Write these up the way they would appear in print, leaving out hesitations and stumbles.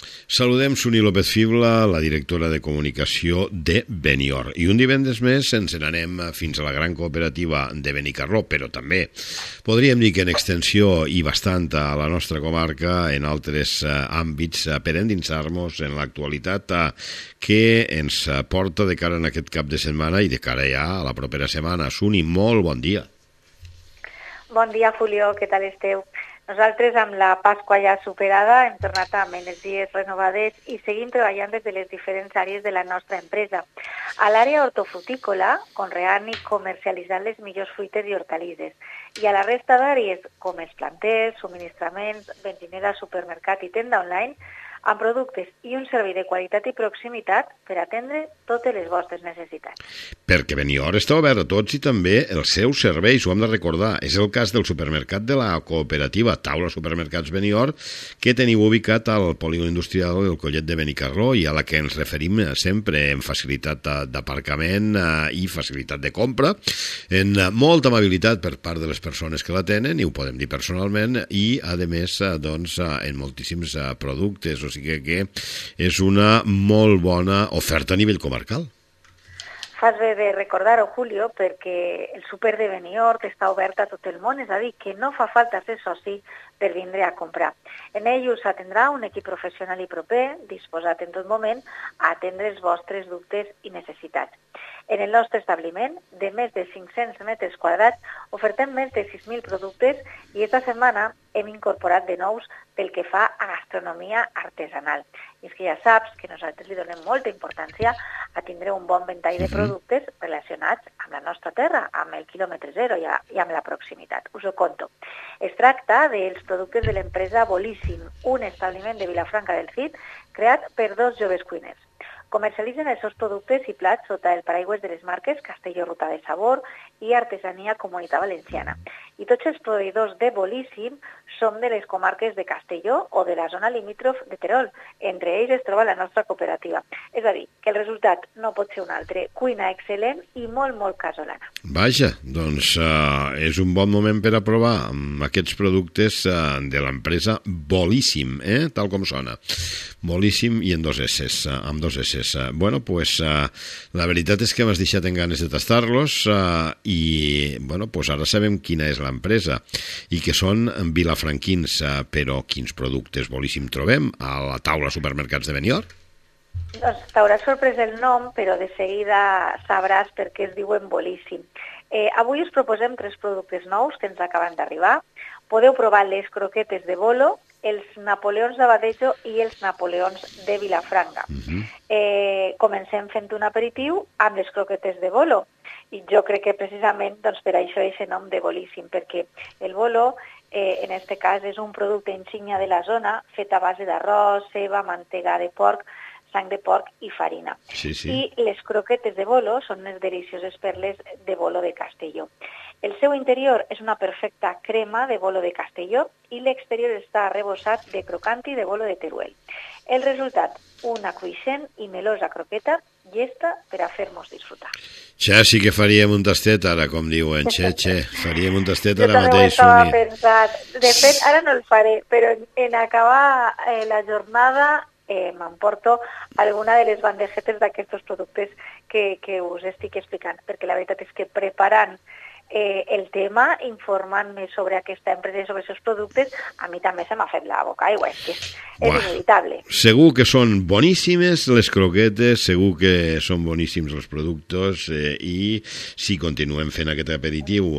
Saludem Suni López Fibla, la directora de comunicació de Benior. I un divendres més ens n'anem fins a la gran cooperativa de Benicarló, però també podríem dir que en extensió i bastant a la nostra comarca, en altres àmbits, per endinsar-nos en l'actualitat que ens porta de cara en aquest cap de setmana i de cara ja a la propera setmana. Suni, molt bon dia. Bon dia, Julio, què tal esteu? Nosaltres, amb la Pasqua ja superada, hem tornat amb energies renovades i seguim treballant des de les diferents àrees de la nostra empresa. A l'àrea hortofrutícola, conreant i comercialitzant les millors fruites i hortalisses. I a la resta d'àrees, com els planters, subministraments, benzinera, supermercat i tenda online, amb productes i un servei de qualitat i proximitat per atendre totes les vostres necessitats. Perquè Benior està obert a tots i també els seus serveis, ho hem de recordar. És el cas del supermercat de la cooperativa Taula Supermercats Benior, que teniu ubicat al polígon industrial del Collet de Benicarló i a la que ens referim sempre en facilitat d'aparcament i facilitat de compra, en molta amabilitat per part de les persones que la tenen, i ho podem dir personalment, i a més doncs, en moltíssims productes, o sigui que és una molt bona oferta a nivell comarcal. Fas bé de recordar-ho, Julio, perquè el súper de Benior està obert a tot el món, és a dir, que no fa falta ser soci per vindre a comprar. En ell us atendrà un equip professional i proper, disposat en tot moment a atendre els vostres dubtes i necessitats. En el nostre establiment, de més de 500 metres quadrats, ofertem més de 6.000 productes i esta setmana hem incorporat de nous pel que fa a gastronomia artesanal. I és que ja saps que nosaltres li donem molta importància a tindre un bon ventall de productes relacionats amb la nostra terra, amb el quilòmetre zero i amb la proximitat. Us ho conto. Es tracta dels productes de l'empresa Bolíssim, un establiment de Vilafranca del Cid creat per dos joves cuiners. Comercialitzen els seus productes i plats sota el paraigües de les marques Castelló Ruta de Sabor i Artesania Comunitat Valenciana. I tots els proveïdors de Bolíssim som de les comarques de Castelló o de la zona limítrof de Terol. Entre ells es troba la nostra cooperativa. És a dir, que el resultat no pot ser un altre. Cuina excel·lent i molt, molt casolana. Vaja, doncs és un bon moment per a provar aquests productes de l'empresa Bolíssim, tal com sona. Bolíssim i amb dos S. Bueno, pues la veritat és que m'has deixat en ganes de tastar-los i bueno, pues ara sabem quina és l'empresa i que són vilafranquins, però quins productes Bolíssim trobem a la taula supermercats de Benior? Doncs t'hauràs sorprès el nom, però de seguida sabràs per què es diuen Bolíssim. Avui us proposem 3 productes nous que ens acaben d'arribar. Podeu provar les croquetes de bolo, els napoleons d'Abadejo i els napoleons de Vilafranca. Comencem fent un aperitiu amb les croquetes de bolo. I jo crec que precisament per això és el nom de Bolíssim, perquè el bolo, en aquest cas, és un producte insígnia de la zona, fet a base d'arròs, ceba, mantega de porc, sang de porc i farina. Sí. I les croquetes de bolo són unes delicioses perles de bolo de Castelló. El seu interior és una perfecta crema de bolo de Castelló i l'exterior està arrebossat de crocanti de bolo de Teruel. El resultat, una cruixent i melosa croqueta llesta per a fer-nos disfrutar. Sí que faríem un tastet ara, com diuen. Faríem un tastet ara mateix. Jo també ho estava pensant. De fet, ara no el faré, però en acabar la jornada m'emporto alguna de les bandejetes d'aquests productes que us estic explicant, perquè la veritat és que preparant el tema, informant-me sobre aquesta empresa i sobre els seus productes, a mi també se m'ha fet la boca aigua, és que és inevitable. Segur que són boníssimes les croquetes, segur que són boníssims els productes i si continuem fent aquest aperitiu,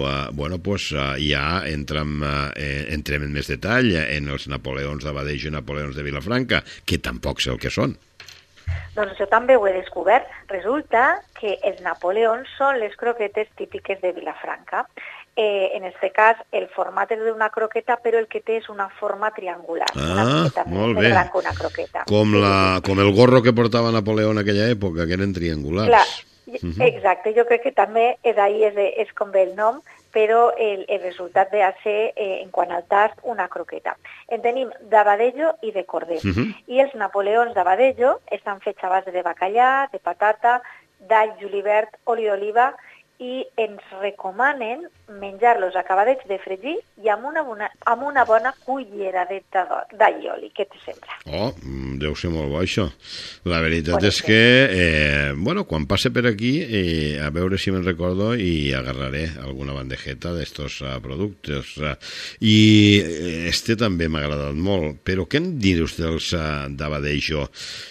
ja entrem en més detall en els napoleons d'Abadejo i napoleons de Vilafranca, que tampoc sé el que són. Doncs jo també ho he descobert. Resulta que els napoleons són les croquetes típiques de Vilafranca. En este cas, el format és d'una croqueta, però el que té és una forma triangular. Molt bé. Una croqueta. Com el gorro que portava Napoleó en aquella època, que eren triangulars. Clar, exacte. Jo crec que també és com ve el nom, però el resultat ve a ser, en quant al tast, una croqueta. En tenim d'Abadejo i de corder. I els napoleons d'Abadejo estan fets a base de bacallà, de patata, d'all, julivert, oli d'oliva i ens recomanen menjar-los acabadets de fregir i amb una bona culleradeta d'allioli. Què te sembla? Oh, deu ser molt bo, això. La veritat Pot és ser. que, quan passe per aquí, a veure si me'n recordo i agarraré alguna bandejeta d'estos productes. I este també m'ha agradat molt. Però què en dius dels d'Abadeixo?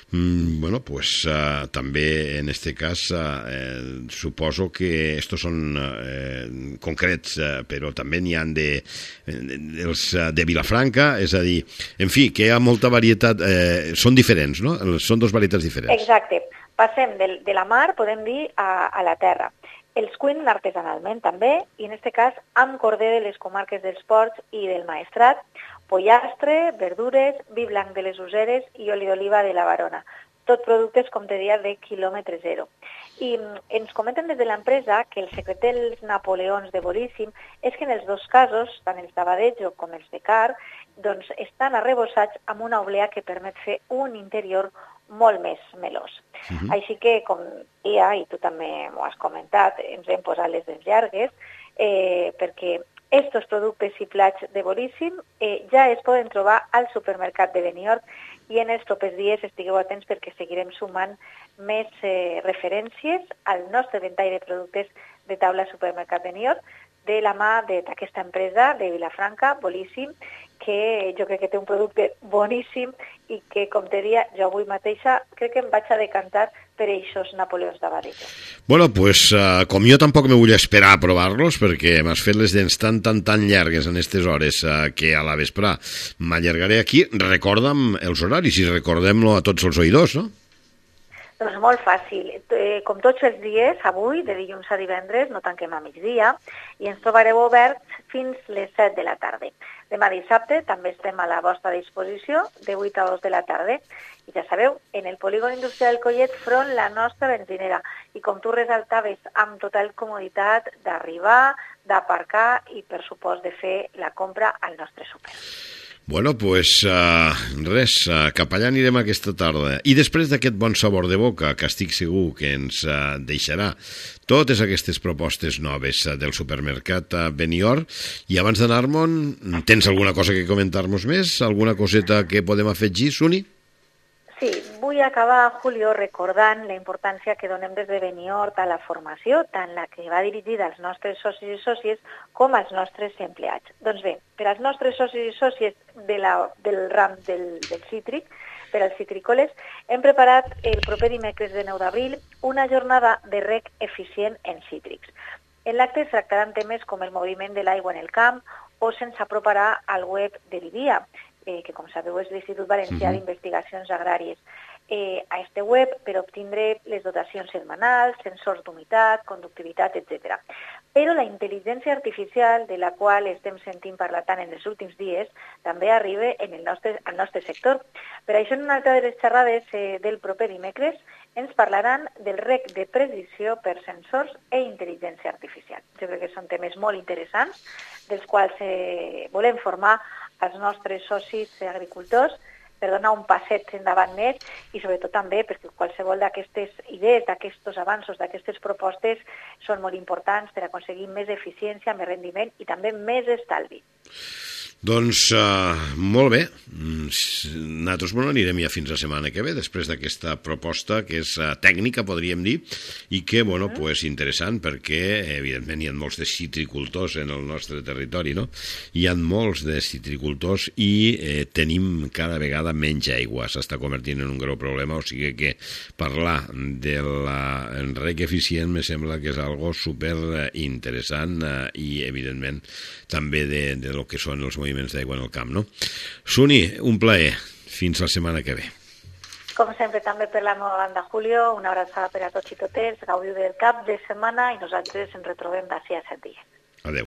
També en este cas suposo que estos són concrets, però també n'hi ha dels de Vilafranca, és a dir, en fi, que hi ha molta varietat, són diferents, no? Són dos varietats diferents. Exacte. Passem de la mar, podem dir, a la terra. Els cuinen artesanalment també, i en aquest cas amb corder de les comarques dels Ports i del Maestrat, pollastre, verdures, vi blanc de les Useres i oli d'oliva de la Barona. Tot productes, com te deia, de quilòmetre zero. I ens comenten des de l'empresa que el secret dels napoleons de Boníssim és que en els dos casos, tant els d'Abadejo com els de Car, doncs estan arrebossats amb una oblea que permet fer un interior molt més melós. Així que, com deia, i tu també m'ho has comentat, ens hem posat les dents llargues, perquè estos productes i plats de Boníssim ja es poden trobar al supermercat de Benidorm i en els propers dies estigueu atents perquè seguirem sumant més referències al nostre ventall de productes de taula supermercat Benidorm de la mà d'aquesta empresa de Vilafranca, Boníssim, que jo crec que té un producte boníssim i que, com te deia, jo avui mateixa crec que em vaig a decantar per eixos napoleons d'Abadejo. Com jo tampoc me vull esperar a provar-los, perquè m'has fet les dents tan llargues en aquestes hores que a la vesprà m'allargaré aquí, recorda'm els horaris i recordem-lo a tots els oïdors, no? Doncs molt fàcil. Com tots els dies, avui, de dilluns a divendres, no tanquem a migdia, i ens trobareu oberts fins les 7 de la tarda. Demà dissabte també estem a la vostra disposició, de 8 a 2 de la tarda. I ja sabeu, en el polígon industrial Collet, front la nostra benzinera. I com tu resaltaves, amb total comoditat d'arribar, d'aparcar i, per supost, de fer la compra al nostre súper. Cap allà anirem aquesta tarda. I després d'aquest bon sabor de boca, que estic segur que ens deixarà totes aquestes propostes noves del supermercat Benidorm, i abans d'anar-me'n, tens alguna cosa que comentar-nos més? Alguna coseta que podem afegir, Suni? Sí, vull acabar, Julio, recordant la importància que donem des de Benidorm a la formació, tant la que va dirigida als nostres socis i sòcies com als nostres empleats. Doncs bé, per als nostres socis i sòcies del ram del cítric, per als citricoles, hem preparat el proper dimecres de 9 d'abril una jornada de reg eficient en cítrics. En l'acte es tractaran temes com el moviment de l'aigua en el camp o se'ns aproparà al web de l'IDIA, que com sabeu és l'Institut Valencià d'Investigacions Agràries. A este web per obtindre les dotacions setmanals, sensors d'humitat, conductivitat, etc. Però la intel·ligència artificial, de la qual estem sentint parlar tant en els últims dies, també arriba al nostre sector. Per això, en una altra de les xerrades del proper dimecres, ens parlaran del reg de precisió per sensors i intel·ligència artificial. Jo crec que són temes molt interessants, dels quals volem formar als nostres socis agricultors per donar un passet endavant més i sobretot també perquè qualsevol d'aquestes idees, d'aquests avanços, d'aquestes propostes són molt importants per aconseguir més eficiència, més rendiment i també més estalvi. Doncs molt bé, nosaltres anirem ja fins la setmana que ve, després d'aquesta proposta que és tècnica, podríem dir, i que, interessant, perquè evidentment hi ha molts de citricultors en el nostre territori, no? Hi ha molts de citricultors i tenim cada vegada menys aigua, s'està convertint en un greu problema, o sigui que parlar del reg eficient me sembla que és algo super interessant i evidentment també de lo que són els moviments d'aigua en el camp, no? Suni, un plaer. Fins la setmana que ve. Com sempre, també per la meva banda, Julio, una abraçada per a tots i totes, gaudiu del cap de setmana i nosaltres ens retrobem d'ací a 7 dies.